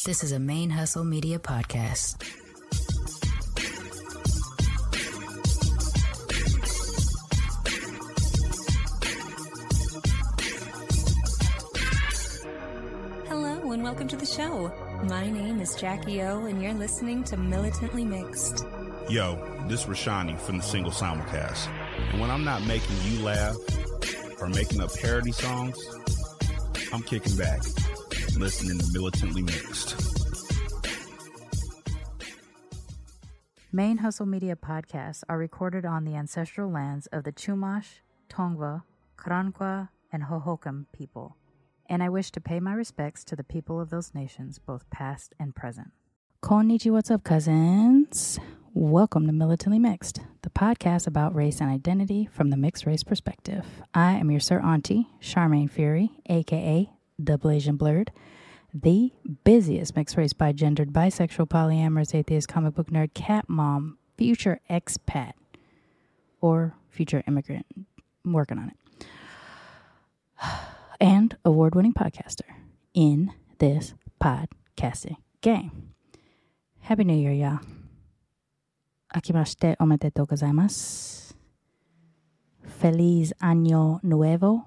This is a Main Hustle Media podcast. Hello and welcome to the show. My name is Jackie O and you're listening to Militantly Mixed. Yo, this is Rashani from the Single Simulcast. And when I'm not making you laugh or making up parody songs, I'm kicking back, listening to Militantly Mixed. Main Hustle Media podcasts are recorded on the ancestral lands of the Chumash, Tongva, Karankawa, and Hohokam people, and I wish to pay my respects to the people of those nations, both past and present. Konnichiwa, what's up, cousins? Welcome to Militantly Mixed, the podcast about race and identity from the mixed race perspective. I am your Sir Auntie, Charmaine Fury, aka Double Asian Blurred, the busiest mixed race bigendered, bisexual, polyamorous, atheist, comic book nerd, cat mom, future expat, or future immigrant. I'm working on it. And award-winning podcaster in this podcasting game. Happy New Year, y'all. Akimashite omedetou gozaimasu. Feliz Año Nuevo.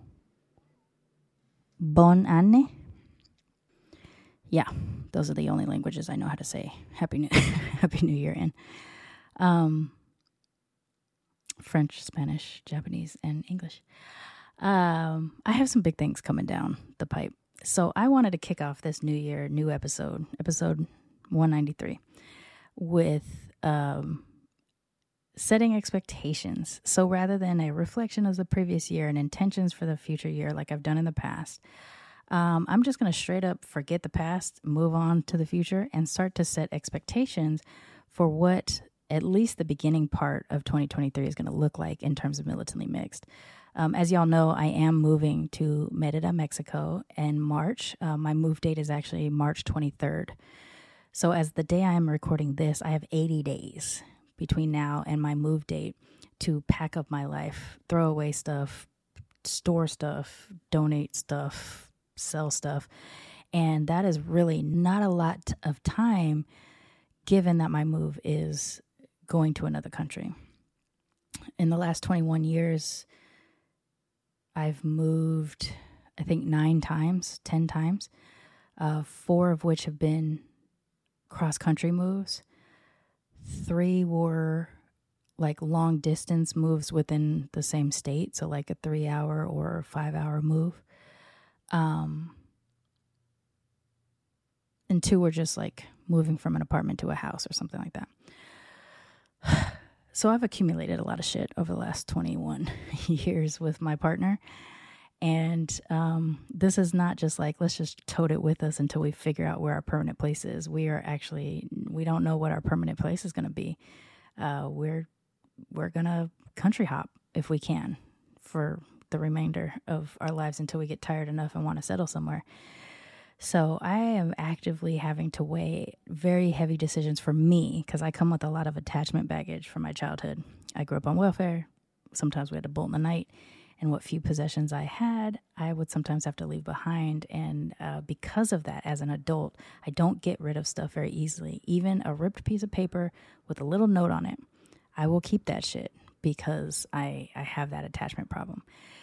Bon Anne. Yeah, those are the only languages I know how to say Happy New Year in. French, Spanish, Japanese, and English. I have some big things coming down the pipe. So I wanted to kick off this new year, new episode 193, with setting expectations. So rather than a reflection of the previous year and intentions for the future year like I've done in the past, I'm just going to straight up forget the past, move on to the future, and start to set expectations for what at least the beginning part of 2023 is going to look like in terms of Militantly Mixed. As y'all know, I am moving to Merida, Mexico in March. My move date is actually March 23rd. So as the day I am recording this, I have 80 days between now and my move date to pack up my life, throw away stuff, store stuff, donate stuff, sell stuff. And that is really not a lot of time given that my move is going to another country. In the last 21 years, I've moved, I think 10 times, 4 of which have been cross-country moves. 3 were like long distance moves within the same state, so like a 3-hour or 5-hour move. And 2 were just like moving from an apartment to a house or something like that. So I've accumulated a lot of shit over the last 21 years with my partner. And this is not just like, let's just tote it with us until we figure out where our permanent place is. We don't know what our permanent place is going to be. We're going to country hop if we can for the remainder of our lives until we get tired enough and want to settle somewhere. So I am actively having to weigh very heavy decisions for me because I come with a lot of attachment baggage from my childhood. I grew up on welfare. Sometimes we had to bolt in the night. And what few possessions I had, I would sometimes have to leave behind. And because of that, as an adult, I don't get rid of stuff very easily. Even a ripped piece of paper with a little note on it, I will keep that shit because I have that attachment problem.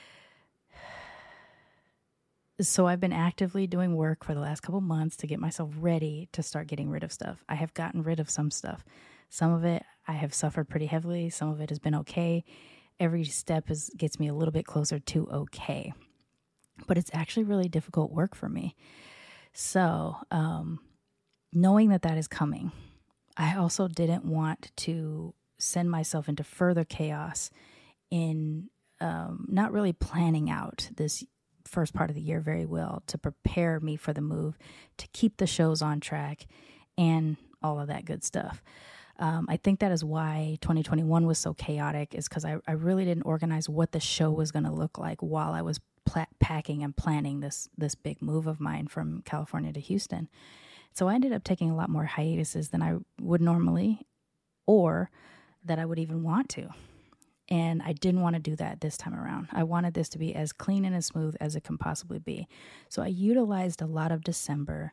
So I've been actively doing work for the last couple months to get myself ready to start getting rid of stuff. I have gotten rid of some stuff. Some of it I have suffered pretty heavily. Some of it has been okay. Every step gets me a little bit closer to okay. But it's actually really difficult work for me. So knowing that is coming, I also didn't want to send myself into further chaos in not really planning out this first part of the year very well to prepare me for the move, to keep the shows on track, and all of that good stuff. I think that is why 2021 was so chaotic, is because I really didn't organize what the show was going to look like while I was packing and planning this big move of mine from California to Houston. So I ended up taking a lot more hiatuses than I would normally, or that I would even want to. And I didn't want to do that this time around. I wanted this to be as clean and as smooth as it can possibly be. So I utilized a lot of December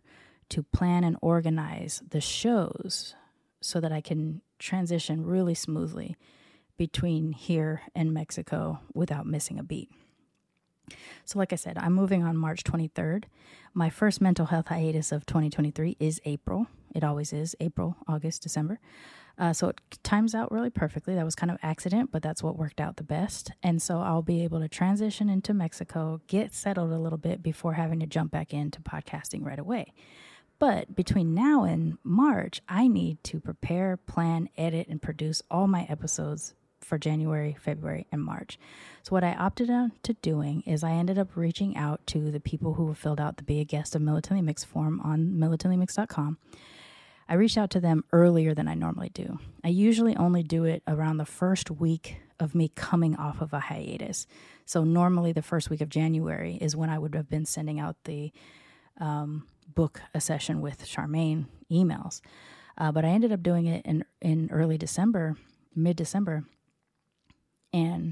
to plan and organize the shows so that I can transition really smoothly between here and Mexico without missing a beat. So like I said, I'm moving on March 23rd. My first mental health hiatus of 2023 is April. It always is April, August, December. So it times out really perfectly. That was kind of accident, but that's what worked out the best. And so I'll be able to transition into Mexico, get settled a little bit before having to jump back into podcasting right away. But between now and March, I need to prepare, plan, edit, and produce all my episodes for January, February, and March. So what I opted out to doing is I ended up reaching out to the people who filled out the Be a Guest of Militantly Mixed form on militantlymixed.com. I reached out to them earlier than I normally do. I usually only do it around the first week of me coming off of a hiatus. So normally the first week of January is when I would have been sending out the book a session with Charmaine emails. But I ended up doing it in early December, mid-December. And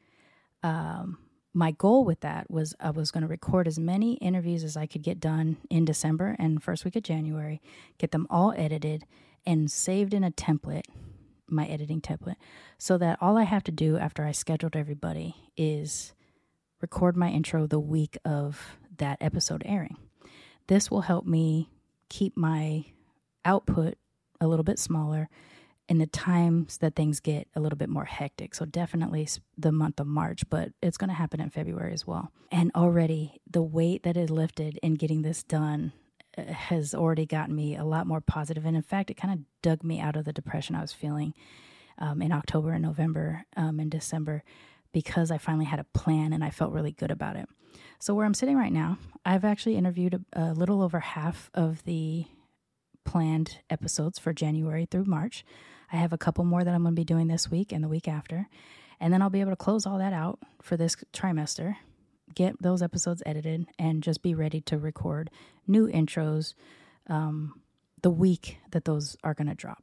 my goal with that was I was going to record as many interviews as I could get done in December and first week of January, get them all edited and saved in a template, my editing template, so that all I have to do after I scheduled everybody is record my intro the week of that episode airing. This will help me keep my output a little bit smaller in the times that things get a little bit more hectic. So definitely the month of March, but it's going to happen in February as well. And already the weight that is lifted in getting this done has already gotten me a lot more positive. And in fact, it kind of dug me out of the depression I was feeling in October and November and December, because I finally had a plan and I felt really good about it. So where I'm sitting right now, I've actually interviewed a little over half of the planned episodes for January through March. I have a couple more that I'm going to be doing this week and the week after. And then I'll be able to close all that out for this trimester, get those episodes edited, and just be ready to record new intros the week that those are going to drop.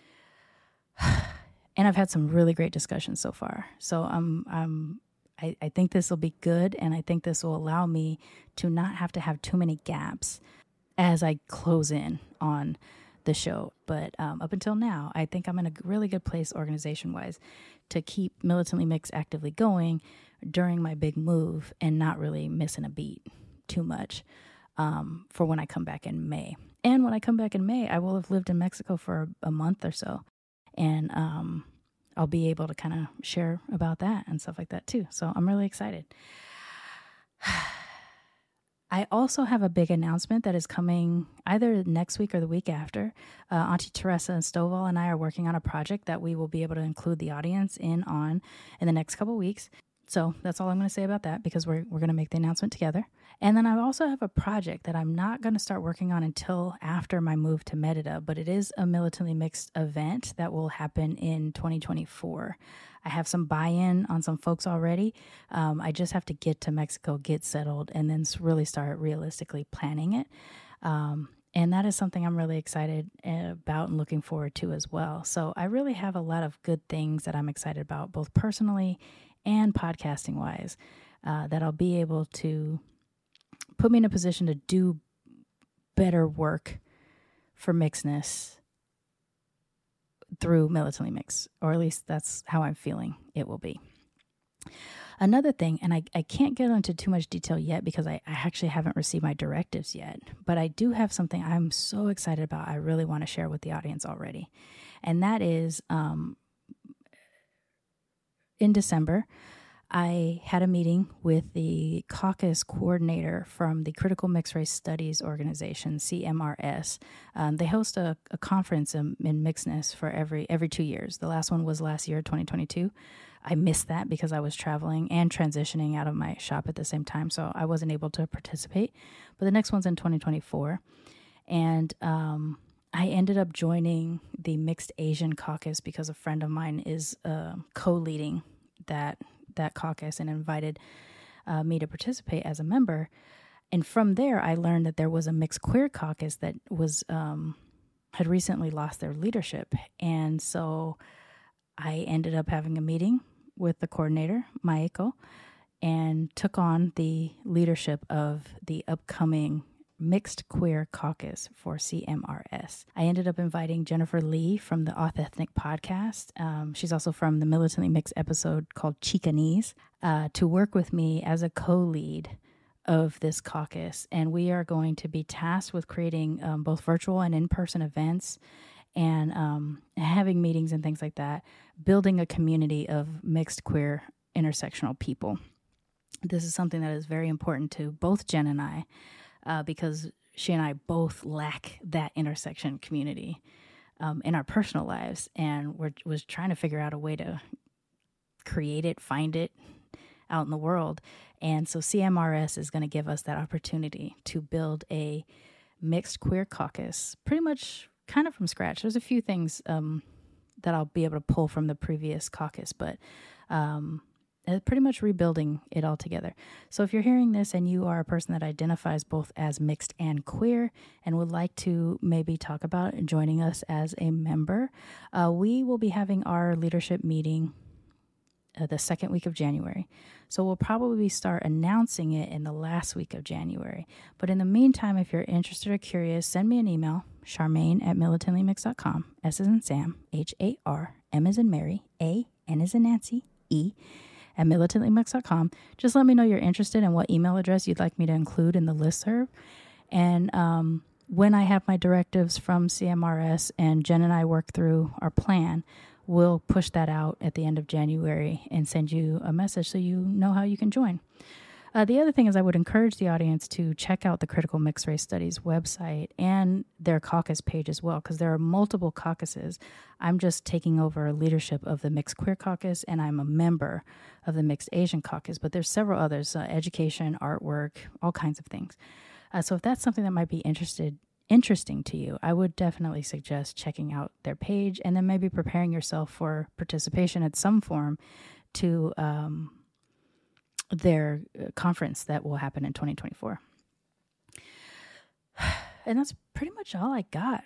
And I've had some really great discussions so far. So I think this will be good, and I think this will allow me to not have to have too many gaps as I close in on the show. But up until now, I think I'm in a really good place organization-wise to keep Militantly Mixed actively going during my big move and not really missing a beat too much for when I come back in May. And when I come back in May, I will have lived in Mexico for a month or so. And I'll be able to kind of share about that and stuff like that too. So I'm really excited. I also have a big announcement that is coming either next week or the week after. Auntie Teresa and Stovall and I are working on a project that we will be able to include the audience in the next couple weeks. So that's all I'm going to say about that, because we're going to make the announcement together. And then I also have a project that I'm not going to start working on until after my move to Merida, but it is a Militantly Mixed event that will happen in 2024. I have some buy-in on some folks already. I just have to get to Mexico, get settled, and then really start realistically planning it. And that is something I'm really excited about and looking forward to as well. So I really have a lot of good things that I'm excited about, both personally and podcasting wise, that I'll be able to put me in a position to do better work for Mixedness through Militantly Mixed, or at least that's how I'm feeling it will be. Another thing, and I can't get into too much detail yet because I actually haven't received my directives yet, but I do have something I'm so excited about I really want to share with the audience already. And that is in December, I had a meeting with the caucus coordinator from the Critical Mixed Race Studies organization, CMRS. They host a conference in Mixedness for every 2 years. The last one was last year, 2022. I missed that because I was traveling and transitioning out of my shop at the same time, so I wasn't able to participate. But the next one's in 2024. And I ended up joining the Mixed Asian Caucus because a friend of mine is co-leading that caucus and invited me to participate as a member. And from there, I learned that there was a Mixed Queer Caucus that was had recently lost their leadership. And so I ended up having a meeting with the coordinator, Maeko, and took on the leadership of the upcoming Mixed Queer Caucus for CMRS. I ended up inviting Jennifer Lee from the Auth Ethnic podcast. She's also from the Militantly Mixed episode called Chicanese, to work with me as a co-lead of this caucus. And we are going to be tasked with creating both virtual and in-person events and having meetings and things like that, building a community of mixed queer intersectional people. This is something that is very important to both Jen and I, because she and I both lack that intersection community in our personal lives, and was trying to figure out a way to create it, find it out in the world. And so CMRS is going to give us that opportunity to build a mixed queer caucus, pretty much kind of from scratch. There's a few things that I'll be able to pull from the previous caucus, but pretty much rebuilding it all together. So if you're hearing this and you are a person that identifies both as mixed and queer and would like to maybe talk about joining us as a member, we will be having our leadership meeting the second week of January. So we'll probably start announcing it in the last week of January. But in the meantime, if you're interested or curious, send me an email, Charmaine@militantlymix.com, S as in Sam, HAR, M as in Mary, A, N as in Nancy, E, at militantlymix.com. Just let me know you're interested and what email address you'd like me to include in the listserv. And when I have my directives from CMRS and Jen and I work through our plan, we'll push that out at the end of January and send you a message so you know how you can join. The other thing is I would encourage the audience to check out the Critical Mixed Race Studies website and their caucus page as well, because there are multiple caucuses. I'm just taking over leadership of the Mixed Queer Caucus, and I'm a member of the Mixed Asian Caucus, but there's several others, education, artwork, all kinds of things. So if that's something that might be interesting to you, I would definitely suggest checking out their page and then maybe preparing yourself for participation at some form to their conference that will happen in 2024. And that's pretty much all I got.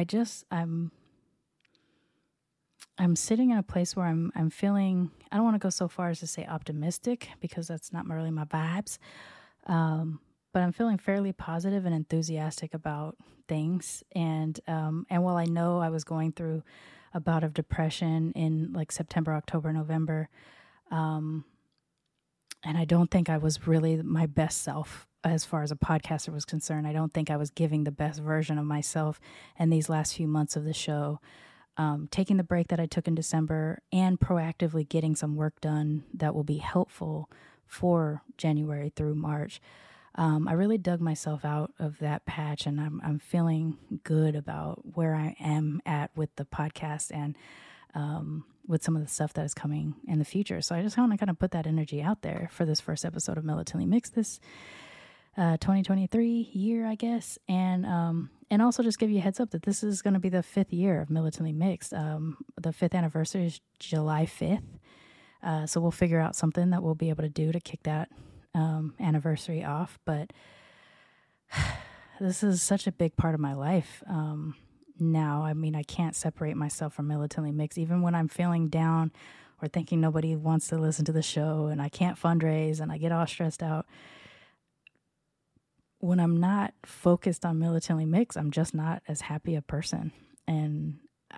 I'm sitting in a place where I'm feeling, I don't want to go so far as to say optimistic, because that's not really my vibes. But I'm feeling fairly positive and enthusiastic about things. And while I know I was going through a bout of depression in like September, October, November, and I don't think I was really my best self as far as a podcaster was concerned. I don't think I was giving the best version of myself in these last few months of the show. Taking the break that I took in December and proactively getting some work done that will be helpful for January through March. I really dug myself out of that patch, and I'm feeling good about where I am at with the podcast and with some of the stuff that is coming in the future. So I just want to kind of put that energy out there for this first episode of Militantly Mixed this 2023 year, I guess. And also just give you a heads up that this is going to be the 5th year of Militantly Mixed. The 5th anniversary is July 5th. So we'll figure out something that we'll be able to do to kick that anniversary off. But this is such a big part of my life now. I mean, I can't separate myself from Militantly Mixed, even when I'm feeling down or thinking nobody wants to listen to the show and I can't fundraise and I get all stressed out. When I'm not focused on Militantly Mixed, I'm just not as happy a person. And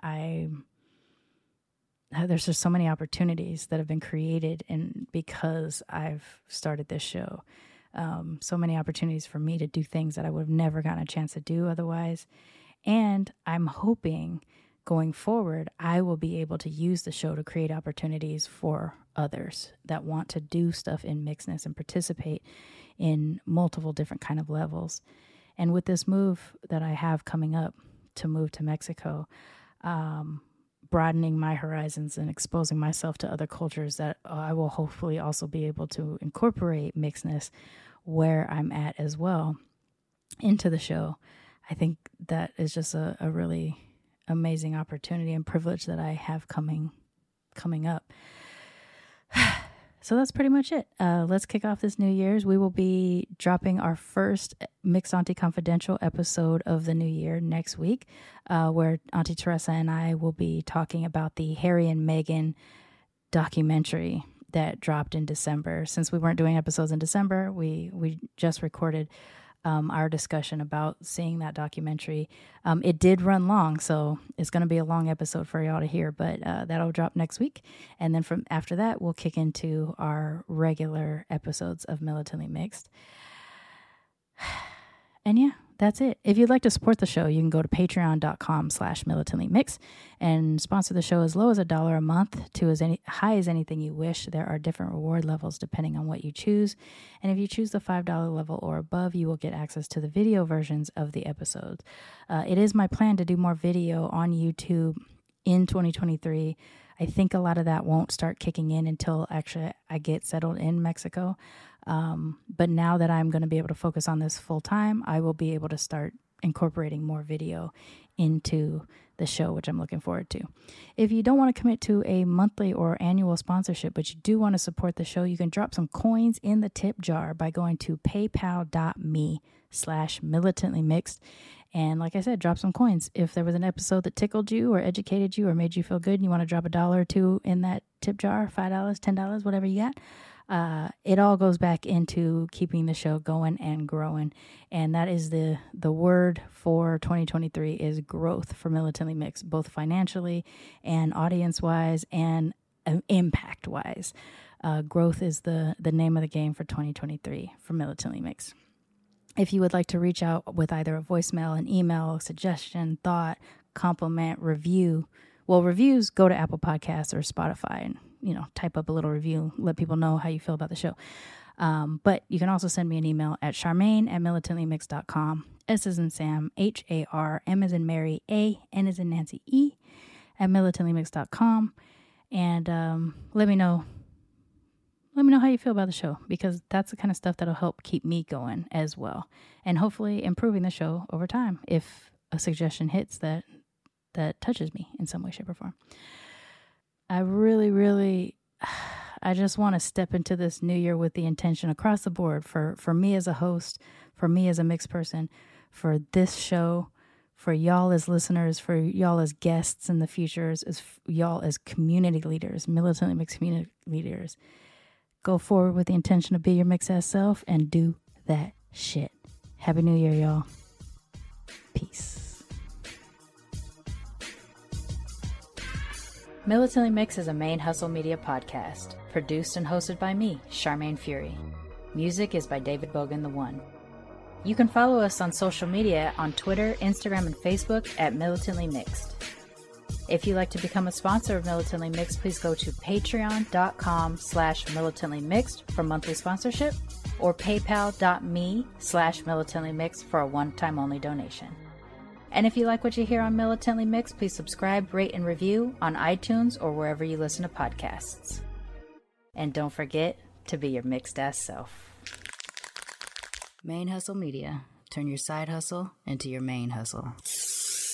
there's just so many opportunities that have been created and because I've started this show. So many opportunities for me to do things that I would have never gotten a chance to do otherwise. And I'm hoping going forward, I will be able to use the show to create opportunities for others that want to do stuff in mixedness and participate in multiple different kind of levels. And with this move that I have coming up to move to Mexico, broadening my horizons and exposing myself to other cultures, that I will hopefully also be able to incorporate mixedness where I'm at as well into the show. I think that is just a really amazing opportunity and privilege that I have coming up. So that's pretty much it. Let's kick off this New Year's. We will be dropping our first Mixed Auntie Confidential episode of the new year next week, where Auntie Teresa and I will be talking about the Harry and Meghan documentary that dropped in December. Since we weren't doing episodes in December, we just recorded our discussion about seeing that documentary. It did run long, so it's going to be a long episode for y'all to hear, but that'll drop next week. And then from after that, we'll kick into our regular episodes of Militantly Mixed. And yeah, that's it. If you'd like to support the show, you can go to patreon.com/militantlymix and sponsor the show as low as $1 a month to as high as anything you wish. There are different reward levels depending on what you choose. And if you choose the $5 level or above, you will get access to the video versions of the episodes. It is my plan to do more video on YouTube in 2023. I think a lot of that won't start kicking in until actually I get settled in Mexico. But now that I'm going to be able to focus on this full time, I will be able to start incorporating more video into the show, which I'm looking forward to. If you don't want to commit to a monthly or annual sponsorship, but you do want to support the show, you can drop some coins in the tip jar by going to paypal.me/militantlymixed. And like I said, drop some coins. If there was an episode that tickled you or educated you or made you feel good and you want to drop $1 or $2 in that tip jar, $5, $10, whatever you got, it all goes back into keeping the show going and growing. And that is the word for 2023 is growth for Militantly Mixed, both financially and audience-wise and impact-wise. Growth is the name of the game for 2023 for Militantly Mixed. If you would like to reach out with either a voicemail, an email, suggestion, thought, compliment, review, well, reviews, go to Apple Podcasts or Spotify and, type up a little review, let people know how you feel about the show. But you can also send me an email at Charmaine@militantlymixed.com. S as in Sam, HAR, M as in Mary, A, N as in Nancy, E, at militantlymixed.com. And let me know how you feel about the show, because that's the kind of stuff that'll help keep me going as well. And hopefully improving the show over time if a suggestion hits that touches me in some way, shape, or form. I really, I just want to step into this new year with the intention across the board for me as a host, for me as a mixed person, for this show, for y'all as listeners, for y'all as guests in the future, as y'all as community leaders, Militantly Mixed community leaders. Go forward with the intention to be your mixed ass self and do that shit. Happy New Year, y'all. Peace. Militantly Mixed is a Main Hustle Media podcast, produced and hosted by me, Charmaine Fury. Music is by David Bogan the One. You can follow us on social media on Twitter, Instagram, and Facebook at Militantly Mixed. If you'd like to become a sponsor of Militantly Mixed, please go to patreon.com/militantlymixed for monthly sponsorship or paypal.me/militantlymixed for a one-time only donation. And if you like what you hear on Militantly Mixed, please subscribe, rate, and review on iTunes or wherever you listen to podcasts. And don't forget to be your mixed ass self. Main Hustle Media. Turn your side hustle into your main hustle.